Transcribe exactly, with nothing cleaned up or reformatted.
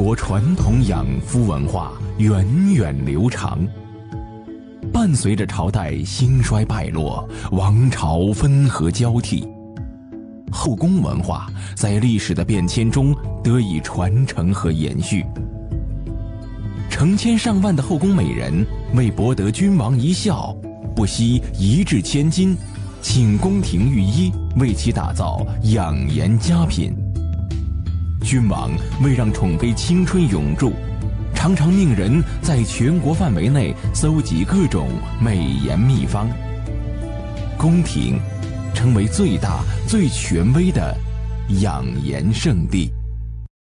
国传统养肤文化源远流长。伴随着朝代兴衰败落，王朝分合交替，后宫文化在历史的变迁中得以传承和延续。成千上万的后宫美人为博得君王一笑，不惜一掷千金，请宫廷御医为其打造养颜佳品。君王为让宠妃青春永驻，常常命人在全国范围内搜集各种美颜秘方。宫廷成为最大最权威的养颜圣地。